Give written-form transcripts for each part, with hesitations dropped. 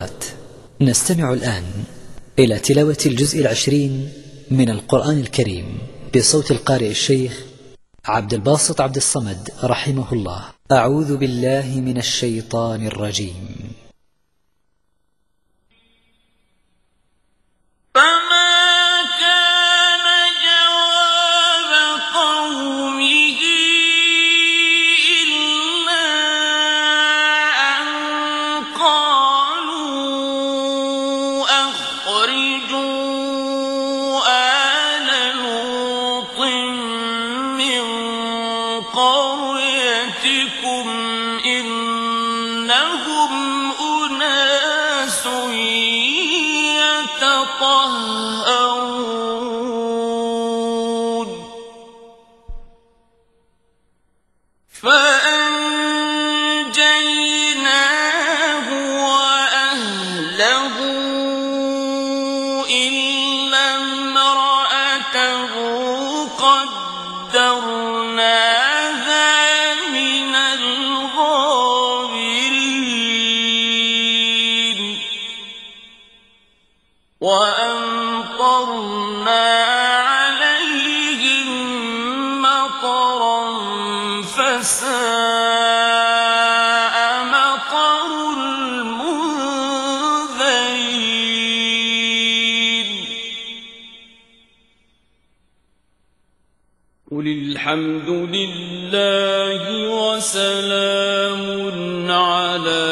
نستمع الآن إلى تلاوة الجزء 20 من القرآن الكريم بصوت القارئ الشيخ عبد الباسط عبد الصمد رحمه الله. أعوذ بالله من الشيطان الرجيم. إنهم أناس يتطهرون فأنجيناه وأهله إلا امرأته قدرناها من الغابرين وأمطرنا عليهم مطرا فساء مطر المنذرين. قل الحمد لله وسلام على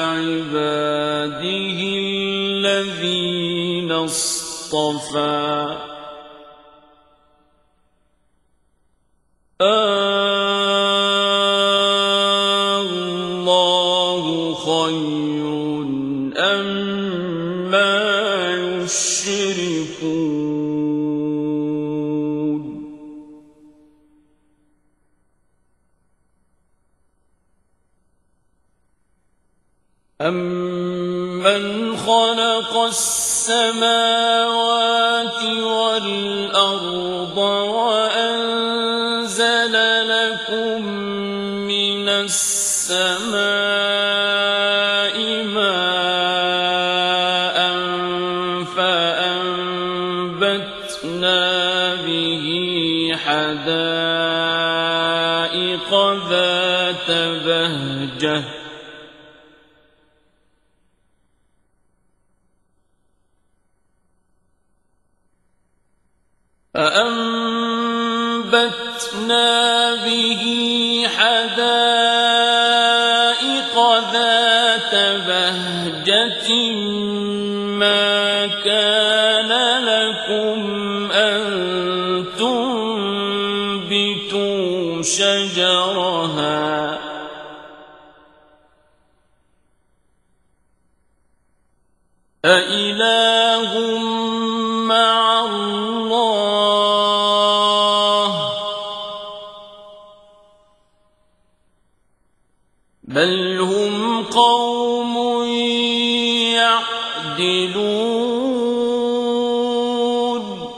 عباده الذين اصطفى الله خير أما يشركون. أَمَّنْ خَلَقَ السَّمَاوَاتِ وَالْأَرْضَ وَأَنزَلَ لَكُم مِّنَ السَّمَاءِ مَاءً فَأَنبَتْنَا بِهِ حَدَائِقَ ذَاتَ بَهْجَةٍ ما كان لكم أن تنبتوا شجرها أإله مع الله بل هم قوم يعدلون.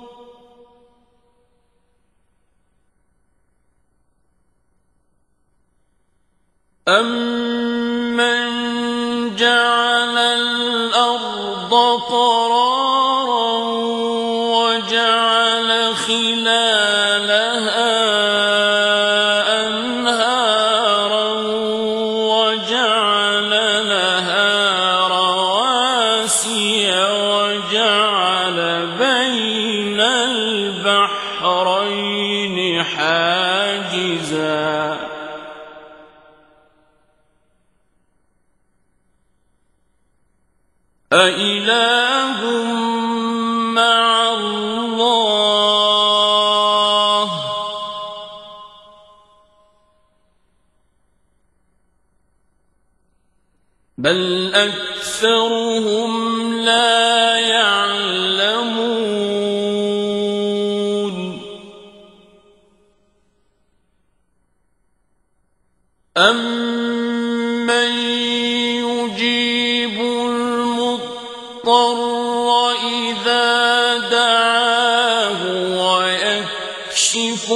أَمَّنْ جَعَلَ الْأَرْضَ قَرَارًا وَجَعَلَ خِلَالَهَا أَنْهَارًا وَجَعَلَ لَهَا رواسي وجعل بين البحرين حاجزا أإله مع الله بل أكثرهم لا يعلمون. أَمَّن يُجِيبُ المضطر إذا دعاه ويكشف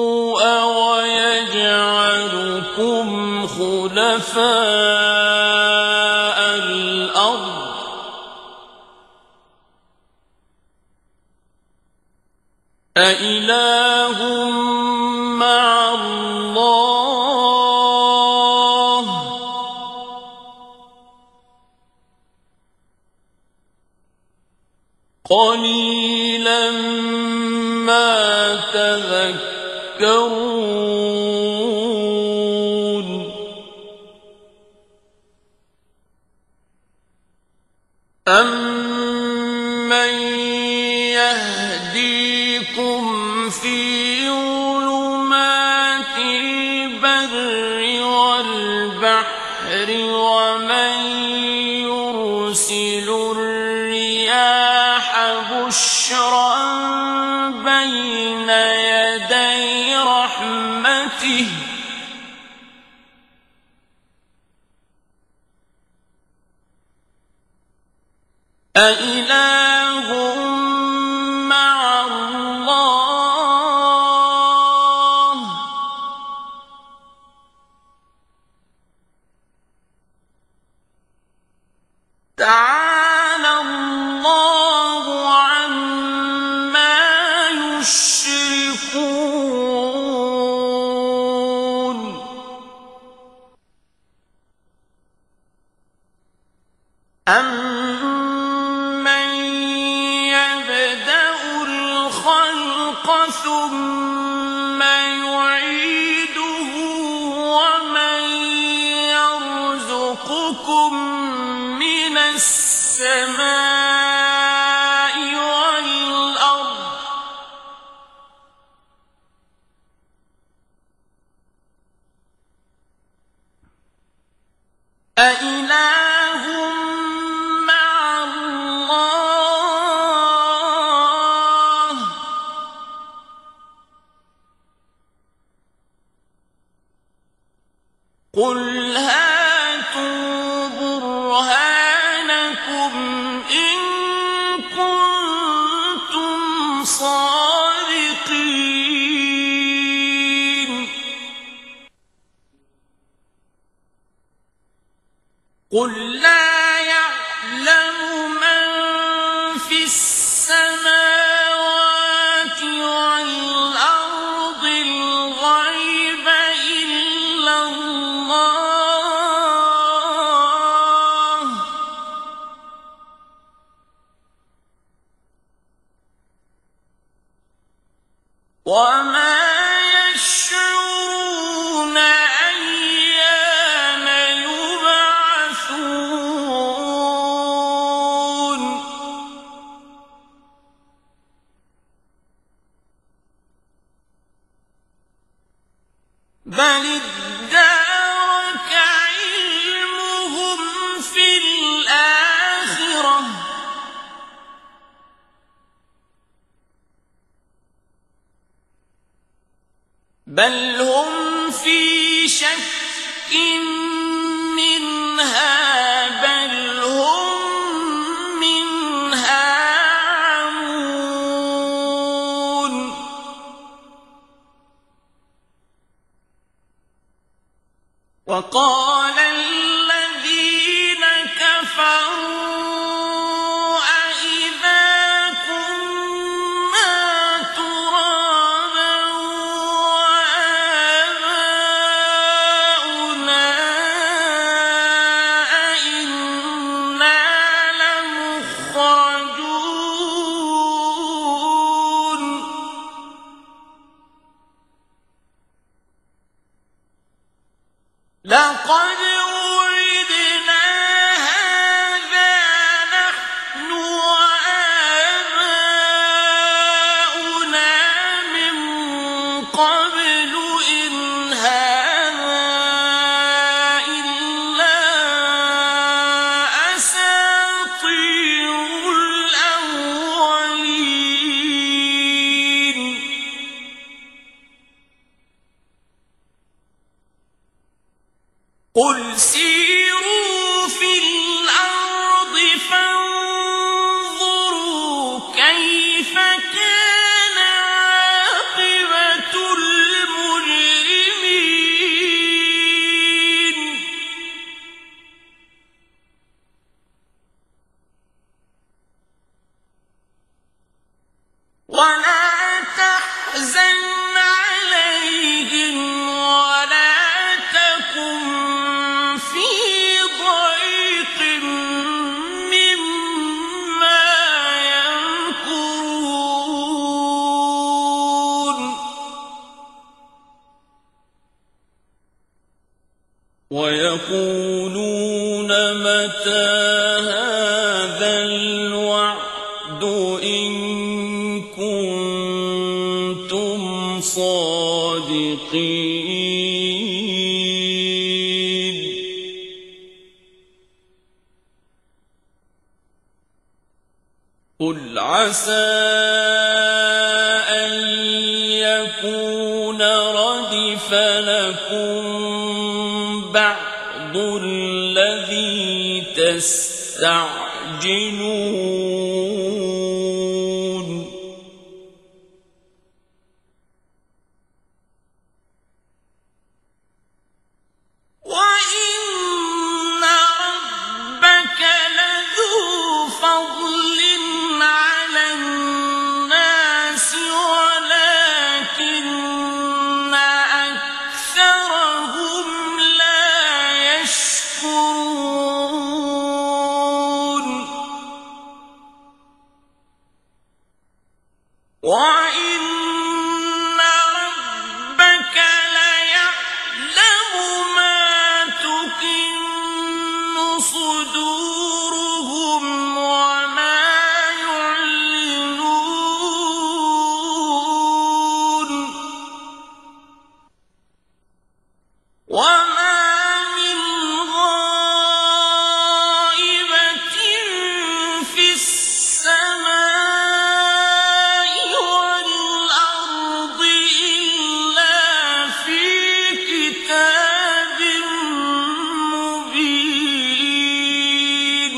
السوء ويجعلكم خلفاء أإله مع الله قليلا ما تذكرون أَمَّن يَهْدِيكُمْ فِي ظُلُمَاتِ الْبَرِّ وَالْبَحْرِ وَمَن يُرْسِلُ الرِّيَاحَ بُشْرًا بَيْنَ يَدَيْ رَحْمَتِهِ أإله مع الله تعالى الله عما يشركون أَمَّن يَبْدَأُ الْخَلْقَ ثُمَّ يُعِيدُهُ وَمَن يَرْزُقُكُم مِّنَ السَّمَاءِ وَالْأَرْضِ أإله مع الله قُلْ هَاتُوا بُرْهَانَكُمْ إِن كُنتُمْ صَادِقِينَ قُل لَّا يَعْلَمُ مَن فِي السَّمَاوَاتِ وَالْأَرْضِ الْغَيْبَ إِلَّا اللَّهُ ۚ وَمَا يَشْعُرُونَ أَيَّانَ يُبْعَثُونَ بَلِ ادَّارَكَ عِلْمُهُمْ فِي الْآخِرَةِ بَلْ هُمْ فِي شَكٍّ مِّنْهَا بَلْ هُم مِّنْهَا عَمُونَ وَقَالَ الَّذِينَ كَفَرُوا أَإِذَا كُنَّا تُرَابًا وَآبَاؤُنَا أَإِنَّا لَمُخْرَجُونَ لَقَدْ وُعِدْنَا هَٰذَا نَحْنُ وَآبَاؤُنَا مِن قَبْلُ إِنْ هَٰذَا إِلَّا أَسَاطِيرُ الْأَوَّلِينَ قُلْ سِيرُوا فِي الْأَرْضِ فَانظُرُوا كَيْفَ كَانَ عَاقِبَةُ الْمُجْرِمِينَ وَلَا ويقولون متى هذا الوعد إن كنتم صادقين قل عسى أن يكون ردف لكم بعض الذي تستعجلون وإن ربك لذو فضل على الناس ولكن أكثرهم لا يشكرون وإن ربك ليعلم ما تكن صدورهم وما يعلنون وما من غائبة في السماء والأرض إلا في كتاب مبين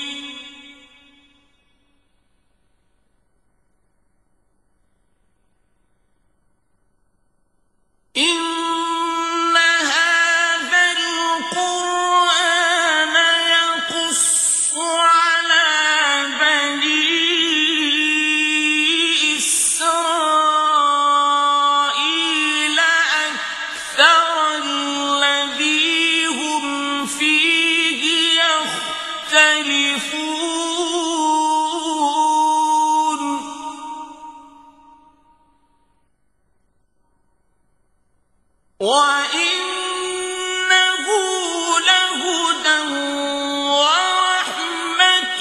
إن هذا القرآن يقص على بني إسرائيل أكثر الذي هم فيه يختلفون وإنه لهدى ورحمة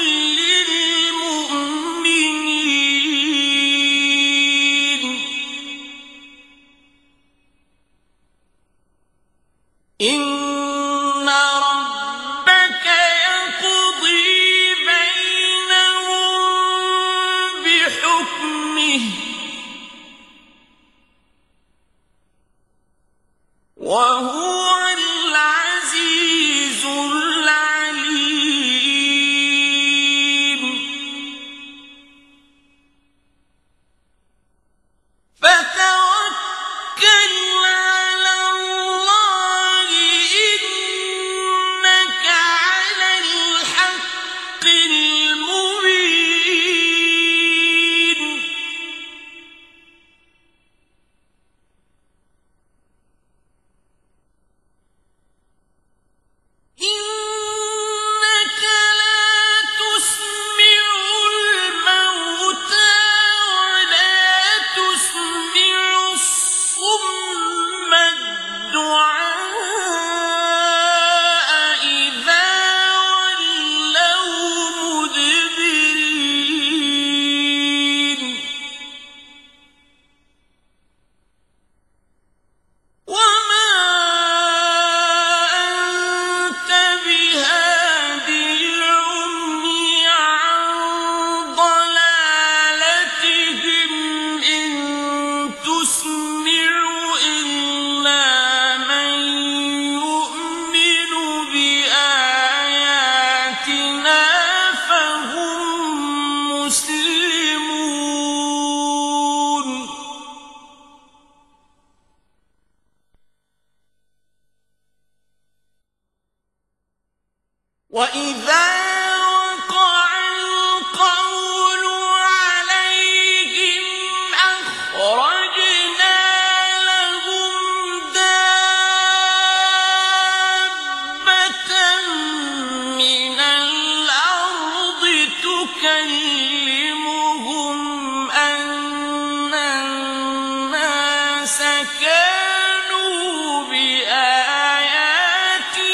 للمؤمنين إن ربك يقضي بينهم بحكمه وهو العزيز العليم فتوكل على الله إنك على الحق المبين إنك لا تسمع الموتى ولا تسمع الصم الدعاء إذا ولوا مدبرين وما أنت بهاد العمي عن ضلالتهم إن تسمع إلا من يؤمن بآياتنا فهم مسلمون وإذا وقع القول عليهم أخرجنا لهم دابة من الأرض تكلمهم أن الناس كانوا بآياتنا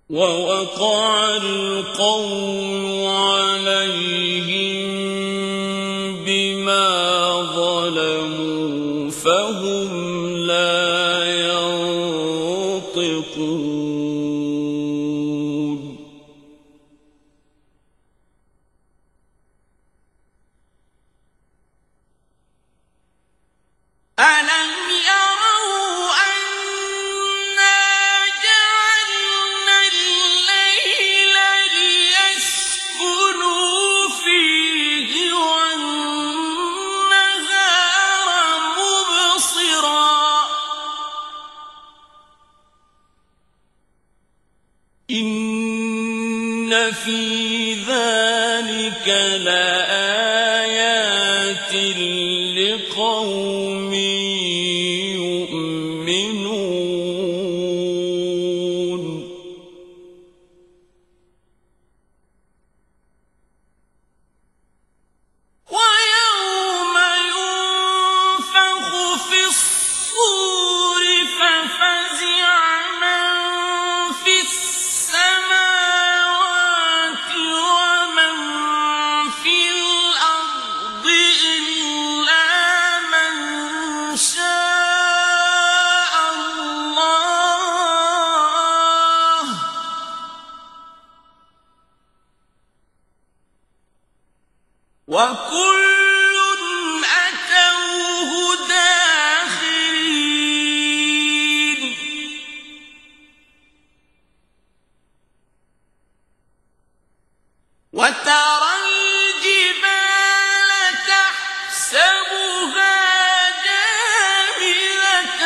ووقع القول عليهم بما ظلموا فهم لا ينطقون ألم يروا أنا جعلنا الليل ليسكنوا فيه والنهار مبصرا إن في ذلك لآيات لقوم يؤمنون ويوم ينفخ في الصور ففزع من في السماوات ومن في الأرض إلا من شاء الله وكل أتوه داخرين وترى الجبال تحسبها جامدة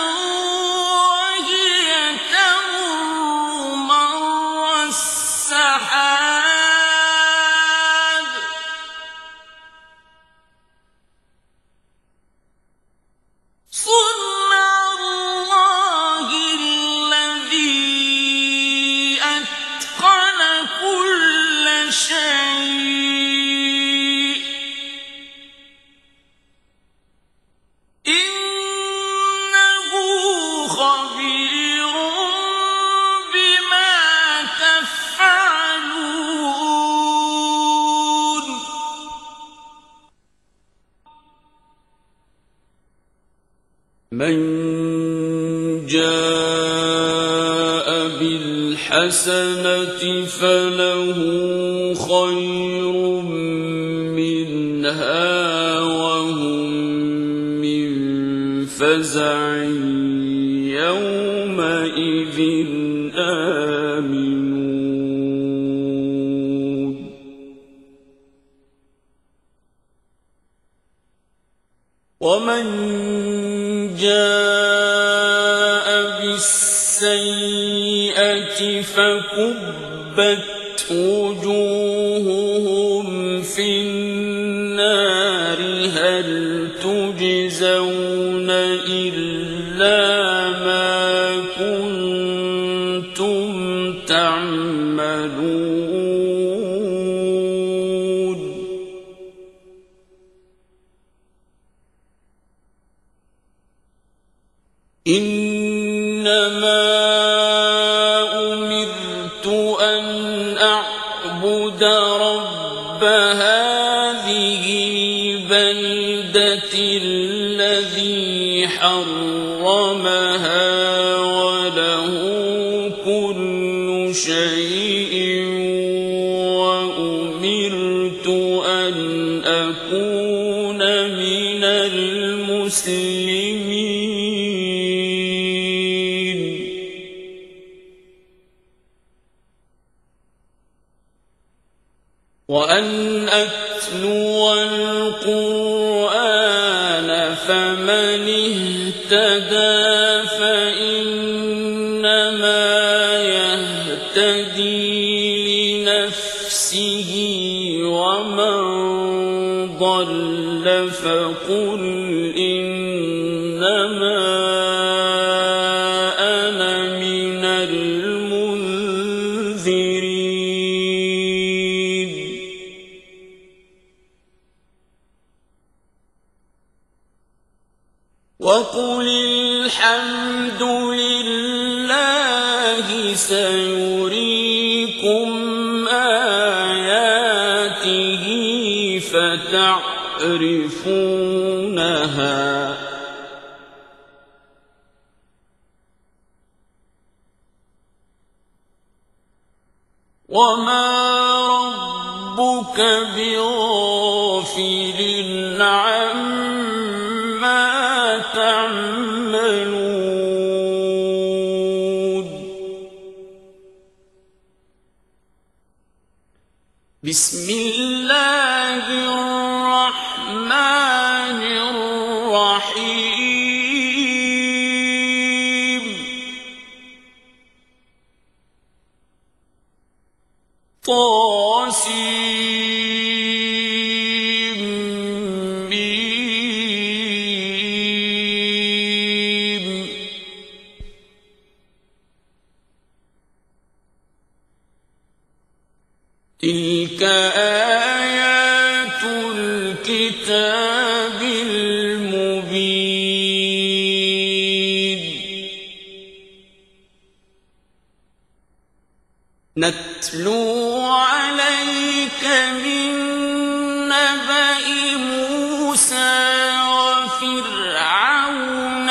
وهي تمر مر السحاب صنع الله الذي أتقن كل شيء إنه خبير بما تفعلون من جاء بالحسنة فله خير منها وهم من فزع يومئذ آمنون ومن جاء بالسيئة فكبت وجوههم في النار هل تجزون إلا ما كنتم تعملون إنما أمرت أن أعبد رب هذه البلدة الذي حرمها وله كل شيء وأمرت أن أكون من المسلمين وأن أتلو القرآن فمن اهتدى فإنما يهتدي لنفسه ومن ضل فقل إنما أنا من المنذرين وقل الحمد لله الله سيريكم آياته فتعرفونها وما ربك بغافل عما تعملون بسم الله الرحمن الرحيم طاسيم تلك آيات الكتاب المبين نتلو عليك من نبأ موسى وفرعون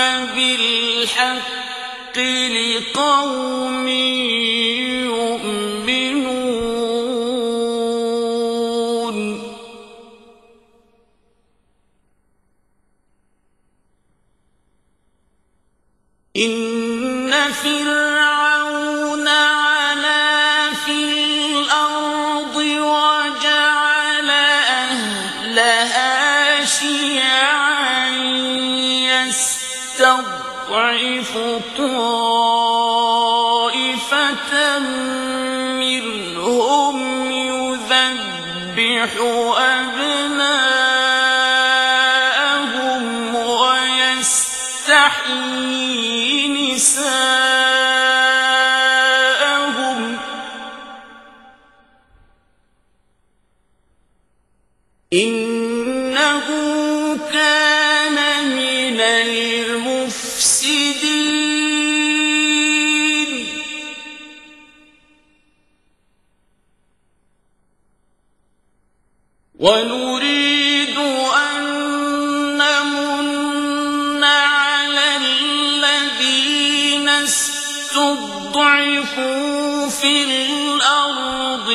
بالحق لقوم يؤمنون إن فرعون علا في الأرض وجعل أهلها شيعا يستضعف طائفة منهم يذبح أبناءهم ويستحيي نساءهم إنه كان من المفسدين ونريد أن نمن على الذين استضعفوا في الأرض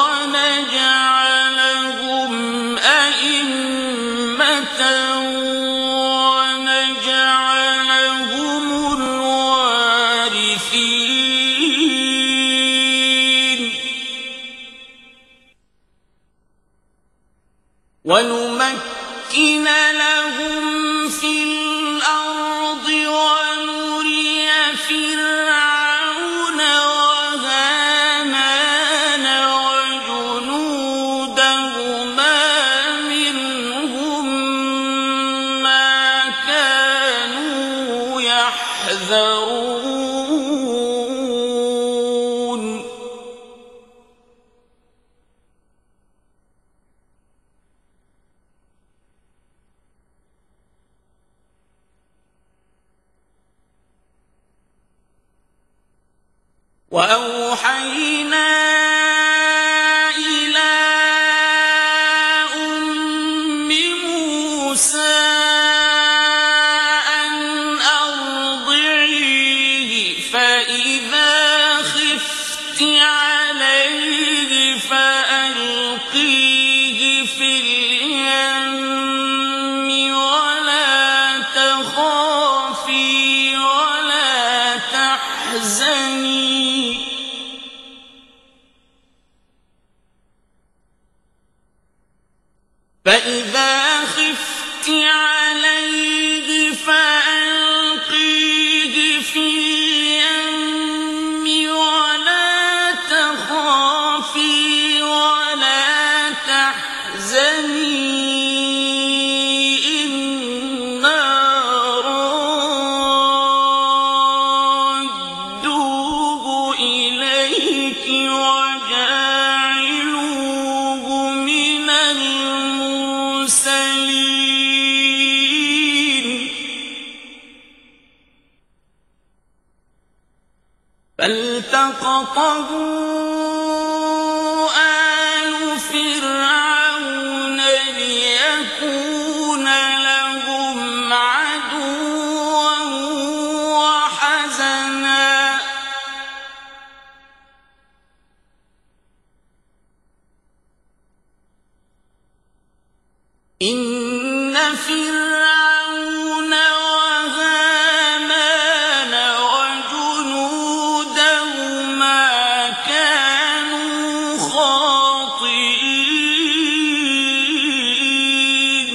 ونجعلهم أئمة ونجعلهم الوارثين ونمكن لهم في الأرض ونري فرعون وهامان وجنودهما منهم ما كانوا يحذرون وأوحينا إلى أم موسى أن أرضعيه فإذا خفت عليه فألقيه في اليم ولا تخافي ولا تحزني فإذا خفت عليه فألقيه في اليم ولا تخافي ولا تحزني إنا رادوه فالتقطه آل فرعون ليكون لهم عدوا وحزنا إن فرعون وهامان وجنودهما كانوا خاطئين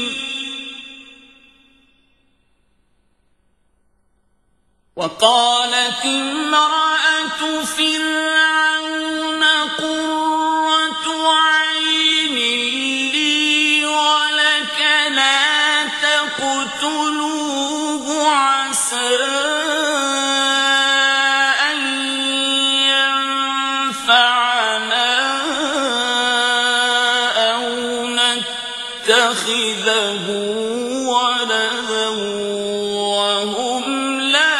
وقالت امرأة فرعون قرة عين لي ولك لا تقتلوه عسى أن ينفعنا أو نتخذه ولدا وهم لا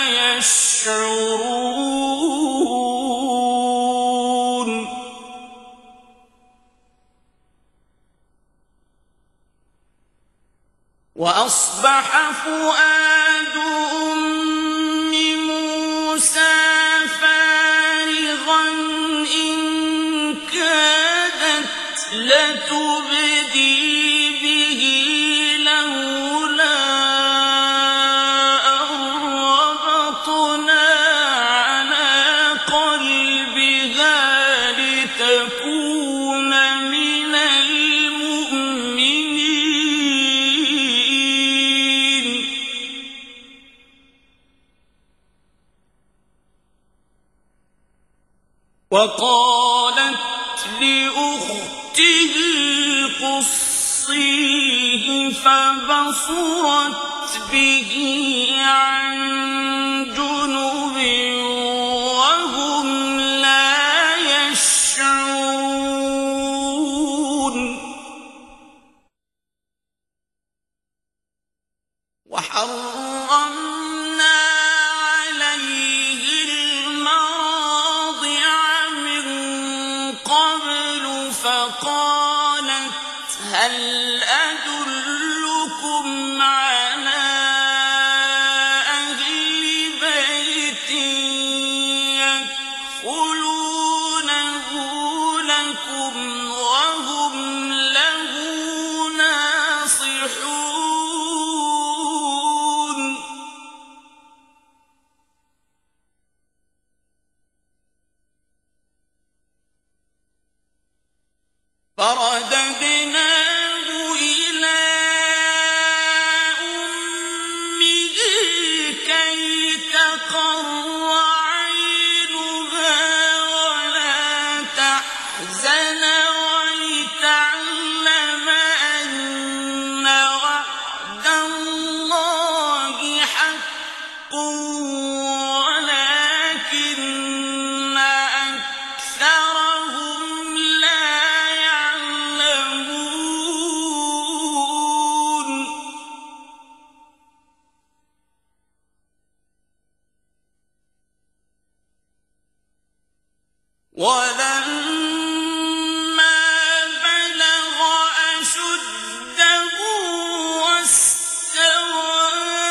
يشعرون وأصبح فؤاد أم موسى فارغا إن كادت لتبدي به لولا أن ربطنا على قلبها لتكون من المؤمنين وقالت لأخته قصيه فبصرت به عن جنب وهم لا يشعرون وحرمنا عليه المراضع من قبل فقالت هل أدلكم على أهل بيت يكفلونه لكم وهم له ناصحون فرددناه إلى أمه كي تقر عينها ولا تحزن ولتعلم أن وعد الله حق ولكن أكثرهم لا يعلمون ولما بلغ أشده واستوى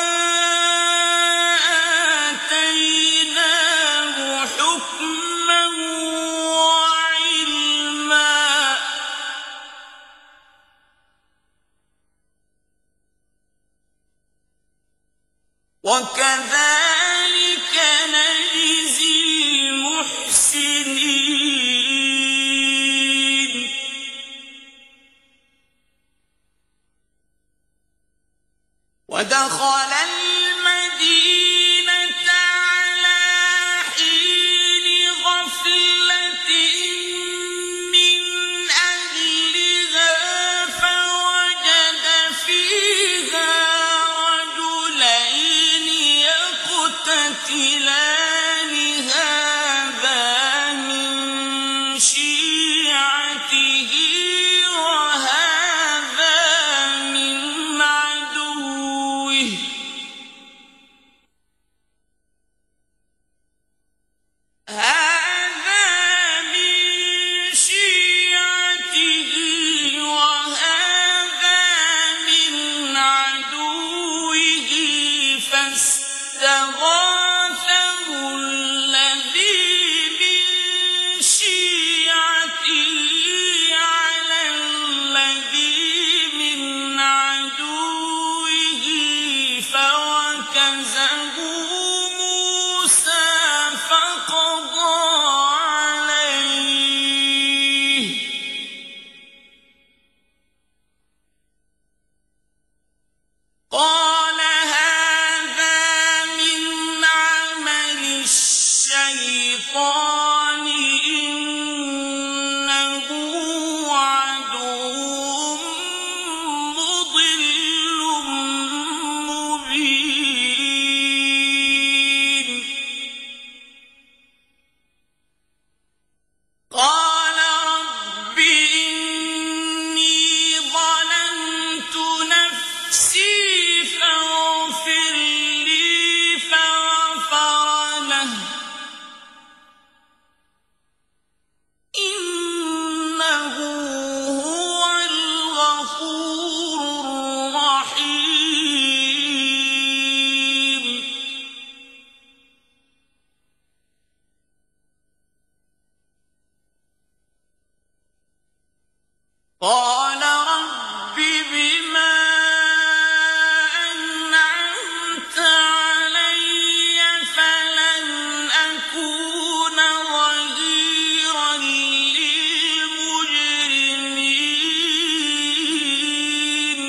آتيناه حكما وعلما وكذلك نجزي المحسنين ودخل المدينة على حين غفلة من أهلها فوجد فيها رجلين يقتتلان هذا من شيعته وهذا من عدوه الشيطان إنه عدو مضل مبين قال رب إني ظلمت نفسي فاغفر لي فغفر له إنه هو الغفور الرحيم قال رب بما أنعمت علي فلن أكون ظهيرا للمجرمين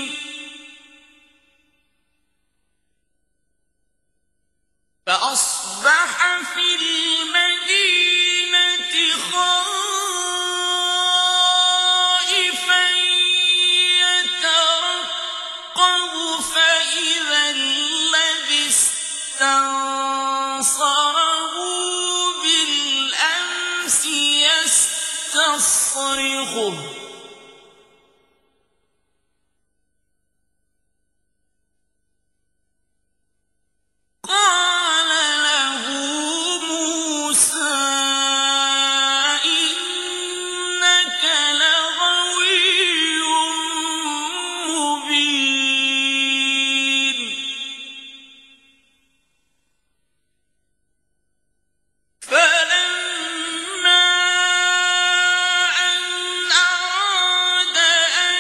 فأصبح في المدينة خائفا يترقب فإذا الذي استنصره بالأمس يستصرخه قال له موسى إنك لغوي مبين فلما أن أراد أن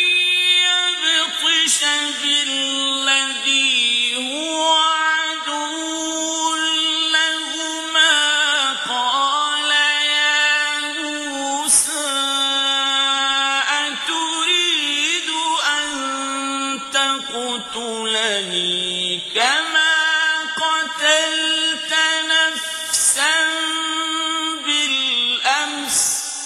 يبطش بالذي هو عدو لهما قال يا موسى أتريد أن تقتلني كما قتلت نفسا بالأمس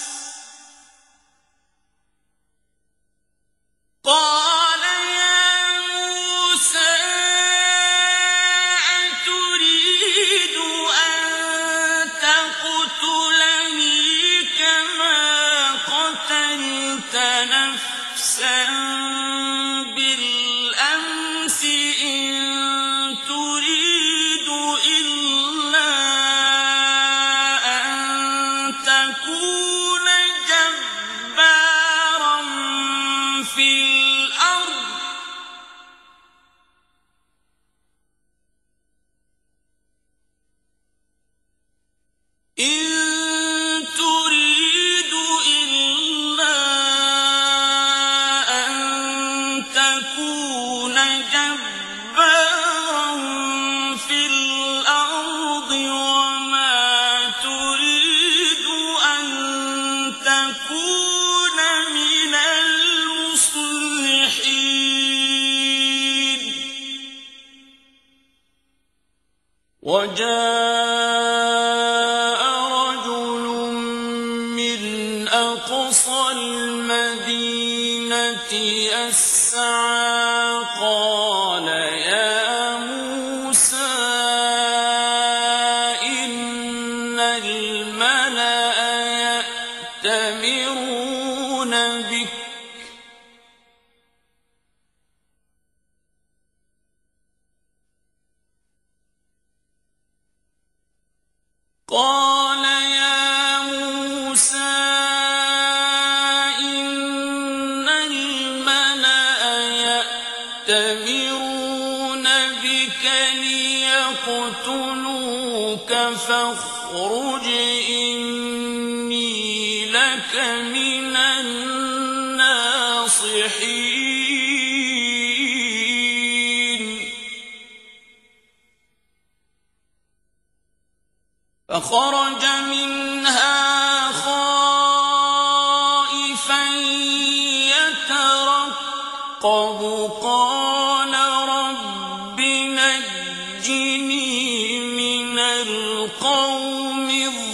قال يا موسى أتريد أن تقتلني كما قتلت نفسا بالأمس إن تريد إلا أن تكون جبارا في الأرض إن تريد إلا أن تكون جبارا في الأرض وما تريد أن تكون من المصلحين وجاء رجل من أقصى المدينة يسعى قال يا موسى إن الملأ يأتمرون بك قال يا موسى إن الملأ يأتمرون بك ليقتلوك فاخرج إني لك من الناصحين فخرج منها خائفا يترقب قال رب نجني من القوم القوم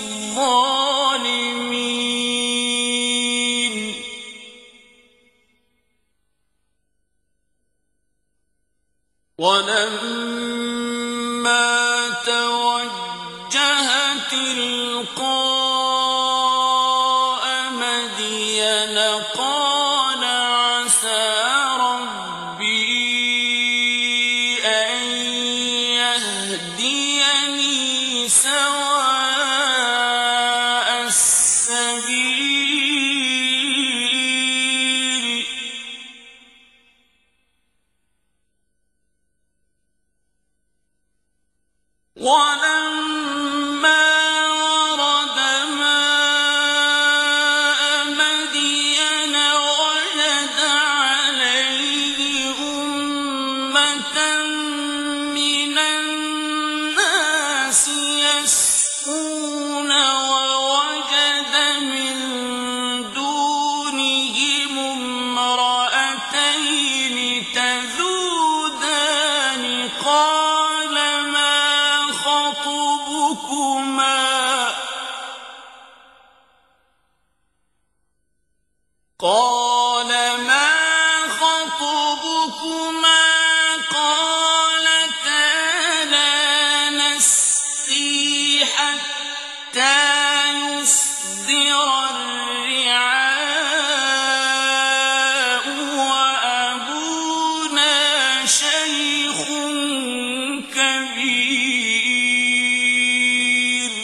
الظالمين ولما توجه تلقاء مدين قال عسى ربي أن يهديني سواء السبيل ولما ورد ماء مدين وجد عليه أمة من الناس يسقون ووجد من دونهم امرأتين تذودان قال ما خطبكما قالتا لا نسقي حتى يصدر الرعاء وأبونا شيخ كبير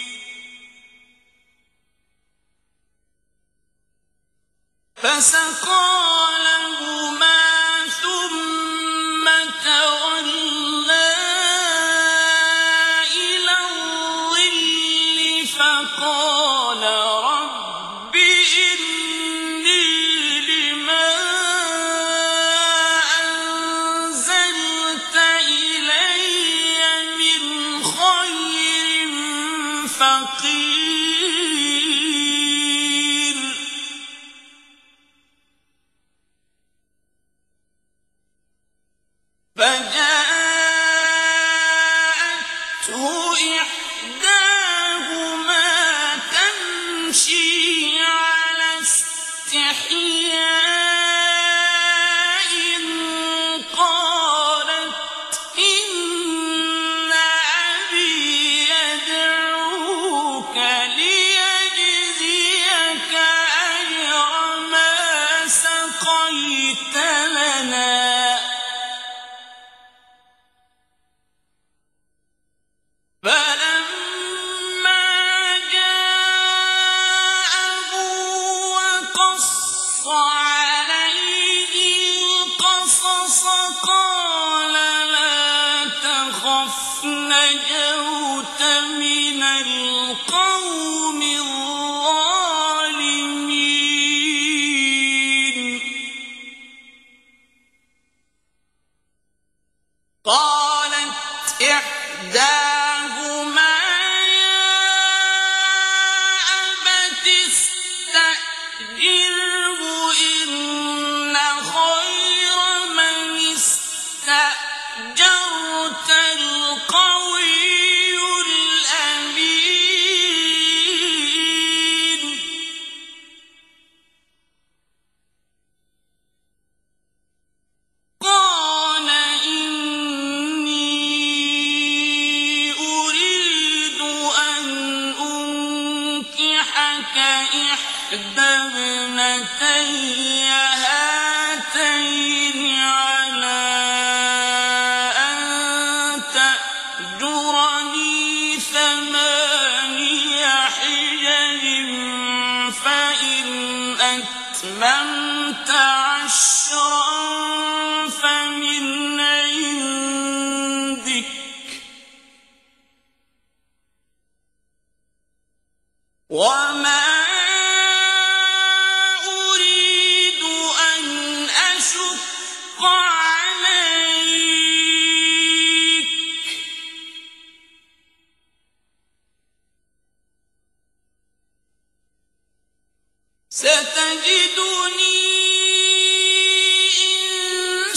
فسقى لهما ثم تولى إلى الظل فقال رب إني لما أنزلت إلي من خير فقير فجاءته إحداهما تمشي على استحياء قالت إن أبي يدعوك ليجزيك أجر ما سقيت لنا فلما جاءه وقص عليه القصص قال لا تخف نجوت من القوم الظالمين قالت إحداهما يا أبت استأجره إن خير من استأجرت القوي الأمين قال إني أريد أن أنكحك إحدى ابنتي هاتين على أن تأجرني 8 حجج فإن أتممت 10 فمن عندك وما أريد أن أشق عليك ستجدني إن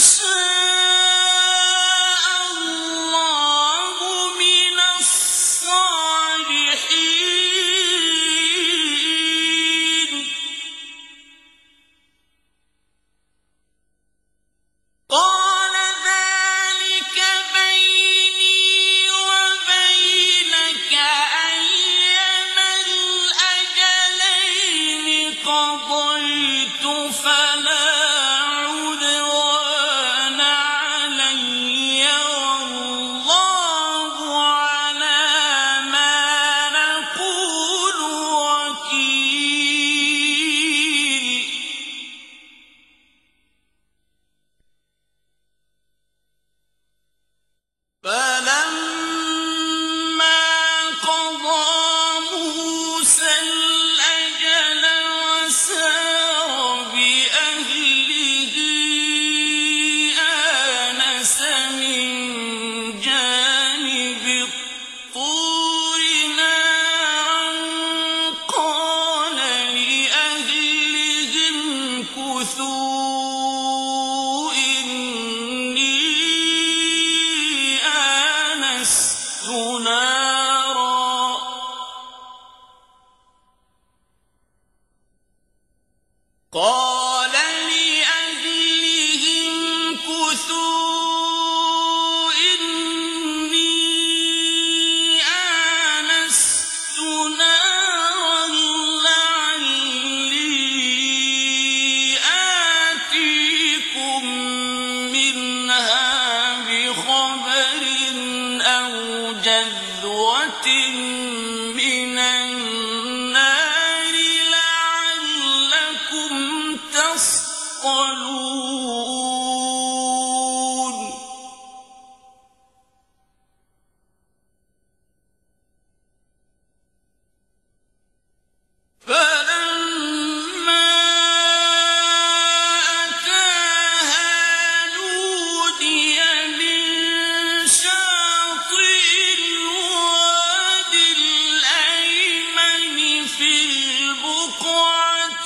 شاء الله من الصالحين فلا عدوان علي والله على ما نقول وكيل فلما قضى موسى الأجل وسار بأهله آنس من جانب الطور نارا قال لأهلهم امكثوا إني آنست نارا قال لأهلهم امكثوا إني آنست نارا لعلي آتيكم منها بخبر أو جذوة من النار لعلكم تصطلون فلما أتاها نودي من شاطئ الوادي الأيمن في البقعة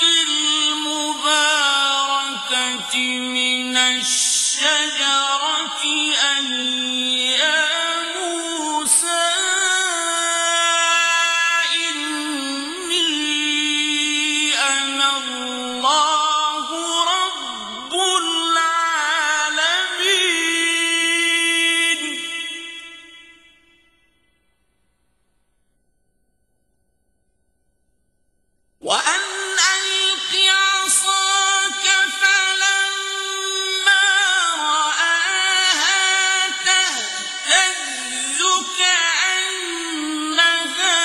المباركة من الشجرة أن يا موسى إني أنا الله رب العالمين وأن ألق عصاك فلما رآها تهتز كأنها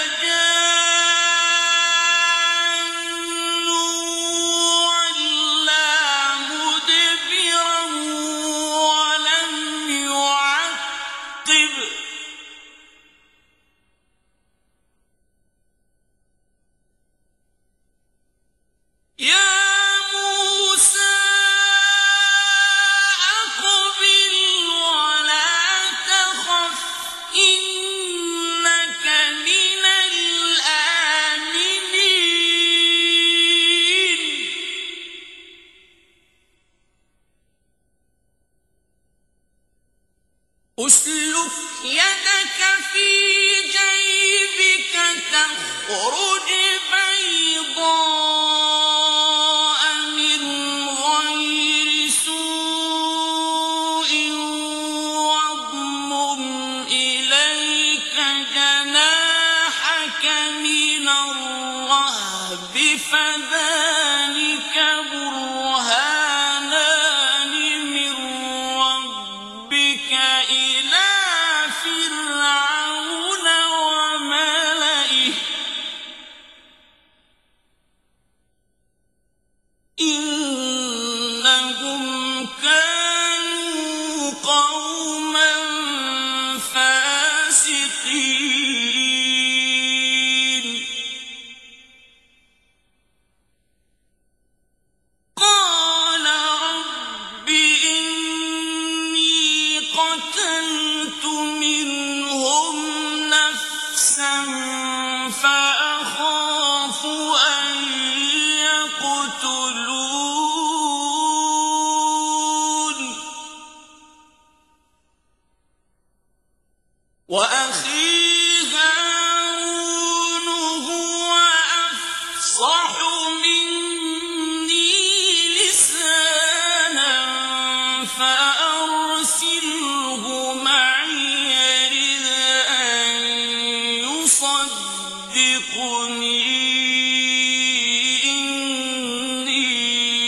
جان ولا مدبرا ولم يعقب يا موسى أقبل ولا تخف إنك من الآمنين أسلك يدك في جيبك تخرج بيضاء من غير سوء واضمم إليك جناحك من الرهب فذلك برهانان من ربك إلى فرعون وملئه إنهم كانوا قوما فاسقين قال رب إني قتلت منهم نفسا فأخاف أن يقتلون وأخي هارون هو أفصح مني لسانا فأرسله معي يرد أن يصدقني إني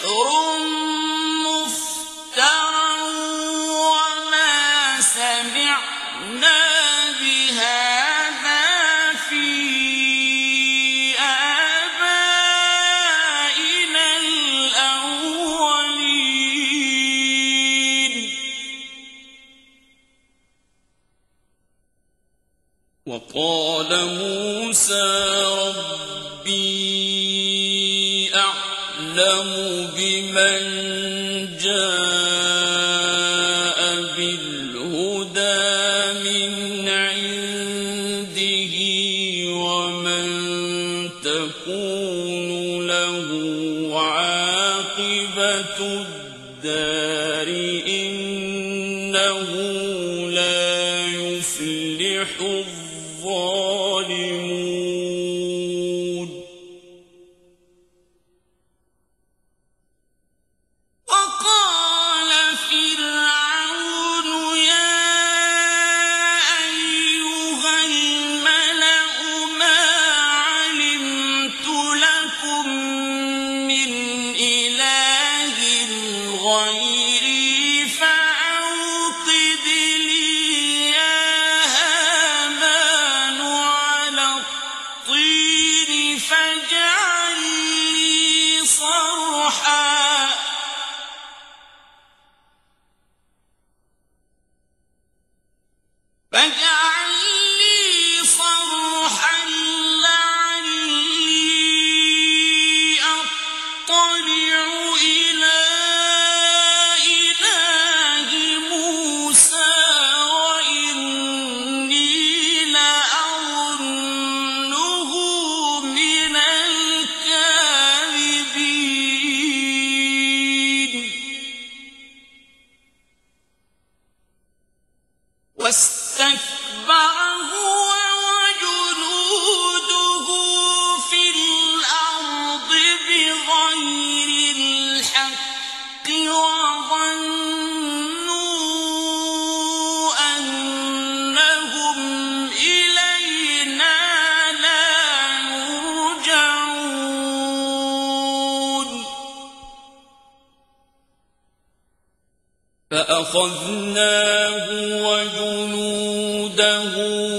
سِحْرٌ مُّفْتَرًى وَمَا سَمِعْنَا بِهَٰذَا فِي آبَائِنَا الْأَوَّلِينَ وَقَالَ مُوسَىٰ رَبِّي أَعْلَمُ بِمَن جَاءَ بِالْهُدَىٰ مِنْ عِندِهِ وَمَن تَكُونُ لَهُ عَاقِبَةُ الدَّارِ ۖ إِنَّهُ لَا يُفْلِحُ الظَّالِمُونَ وَقَالَ فِرْعَوْنُ يَا أَيُّهَا الْمَلَأُ مَا عَلِمْتُ لَكُم مِّنْ إِلَٰهٍ غَيْرِي فَأَوْقِدْ لِي يَا هَامَانُ عَلَى الطِّينِ فَاجْعَل لي صَرْحًا لَّعَلِّي أَطَّلِعُ إِلَىٰ إِلَٰهِ مُوسَىٰ وَإِنِّي لَأَظُنُّهُ مِنَ الْكَاذِبِينَ وَاسْتَكْبَرَ هُوَ وَجُنُودُهُ فِي الْأَرْضِ بِغَيْرِ الْحَقِّ وَظَنُّوا أَنَّهُمْ إِلَيْنَا لَا يُرْجَعُونَ فَأَخَذْنَاهُ وَجُنُودَهُ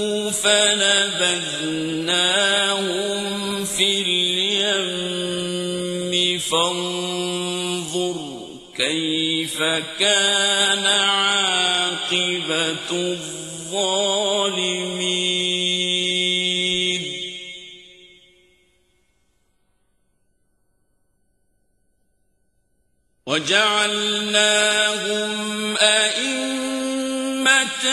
فَنَبَذْنَاهُمْ فِي الْيَمِّ فَانظُرْ كَيْفَ كَانَ عَاقِبَةُ الظَّالِمِينَ وَجَعَلْنَاهُمْ أَئِمَّةً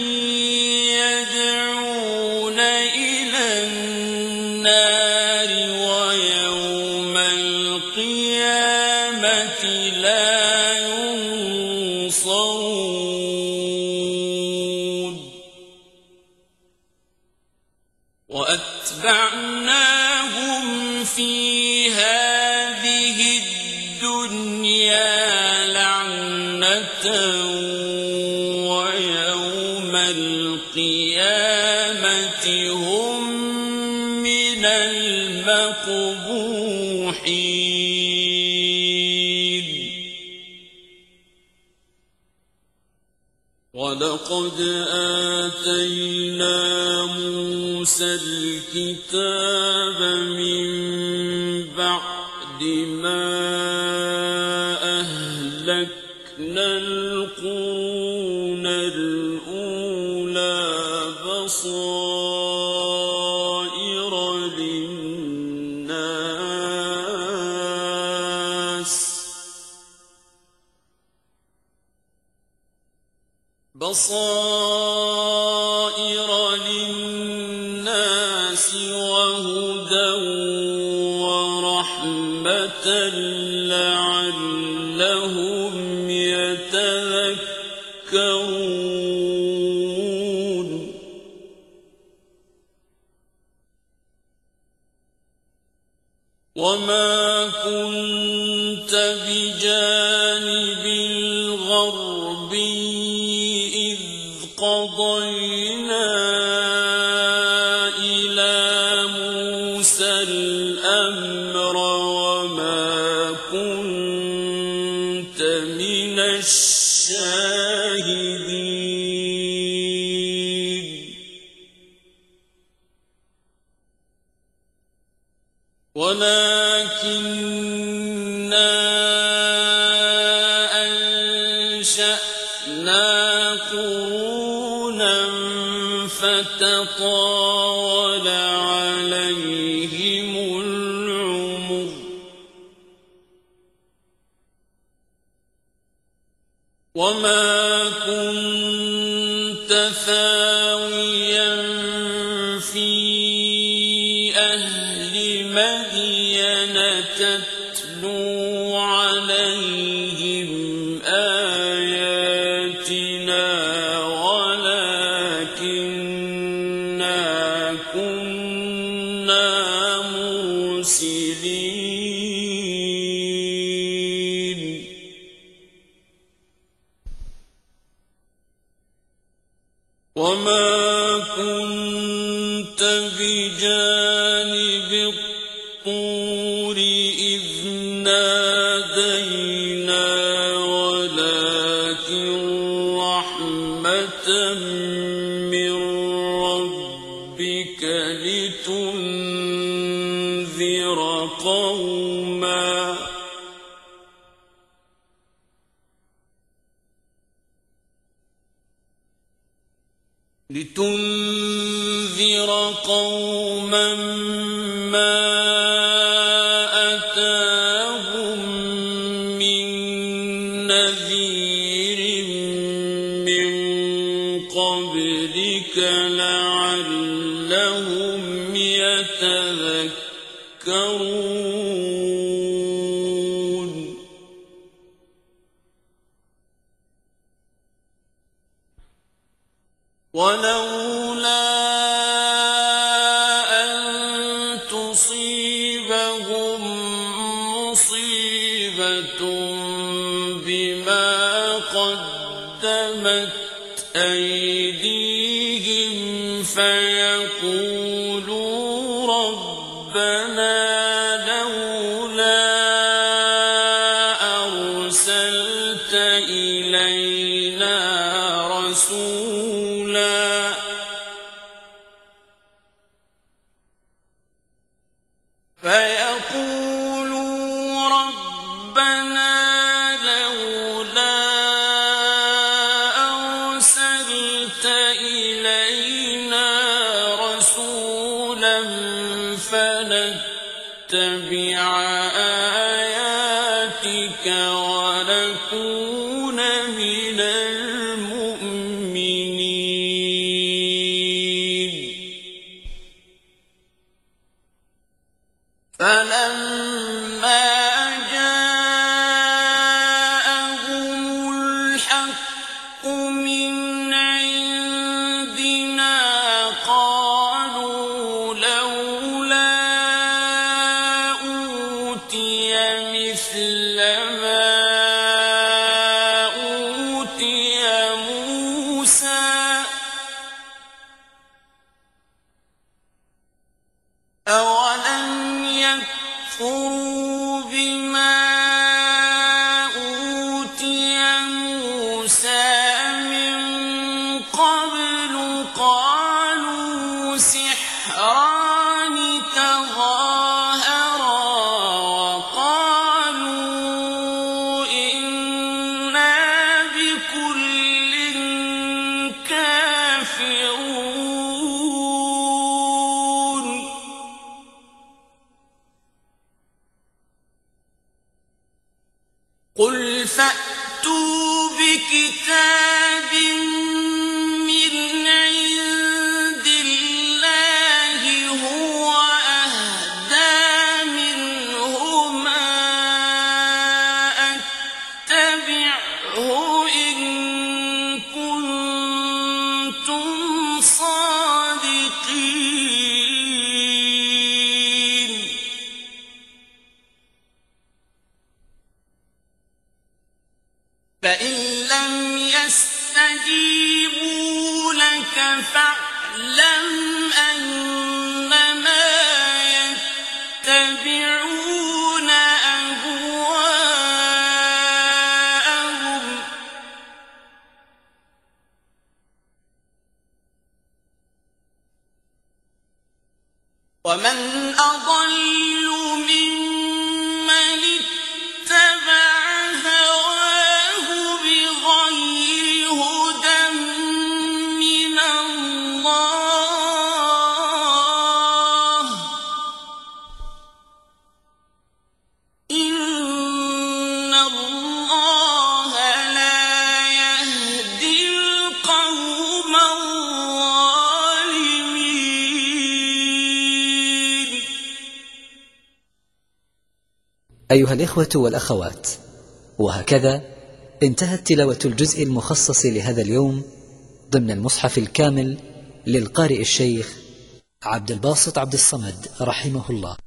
يَدْعُونَ إِلَى النَّارِ وَيَوْمَ الْقِيَامَةِ لَا يُنصَرُونَ وَأَتْبَعْنَاهُمْ فِي هَٰذِهِ الدُّنْيَا لَعْنَةً وَيَوْمَ الْقِيَامَةِ هُم مِّنَ الْمَقْبُوحِينَ وَلَقَدْ آتَيْنَا مُوسَى الْكِتَابَ مِن بَعْدِ مَا أَهْلَكْنَا الْقُرُونَ الْأُولَىٰ بَصَائِرَ لِلنَّاسِ وَهُدًى وَرَحْمَةً لَّعَلَّهُمْ يَتَذَكَّرُونَ وَمَا كُنتَ بِجَانِبِ الْغَرْبِيِّ إِذْ قَضَيْنَا إِلَىٰ مُوسَى الْأَمْرَ وَمَا كُنَّا الشاهدين ولكننا أنشأنا قرونا فتطاول عليهم العمر وما كنت ثاويا في أهل مدين تتلو عليهم آياتنا ولكننا كنا مرسلين وما كنت بجانب الطور إذ نادينا ولكن رحمة من ربك لتنذر قوما ما أتاهم من نذير من قبلك لعلهم يتذكرون ولولا أن تصيبهم مصيبة بما قدمت أيديهم فيقولوا ربنا لولا أرسلت إلينا رسولا فنتبع آياتك ونكون من المؤمنين فلما جاءهم الحق من عندنا قالوا لولا أوتي مثل ما أوتي موسى أولم يكفروا بما أوتي موسى من قبل قالوا سحران تظاهرا وقالوا إنا بكل كافرون قل فأتوا بكتاب من عند الله هو أهدى منهما أتبعه إن كنتم صادقين فإن لم يستجيبوا لك فاعلم أنما يتبعون أهواءهم ومن أضل ممن اتبع هواه بغير هدى من الله إن الله لا يهدي القوم الظالمين. أيها الإخوة والأخوات، وهكذا انتهت تلاوة الجزء المخصص لهذا اليوم ضمن المصحف الكامل للقارئ الشيخ عبد الباسط عبد الصمد رحمه الله.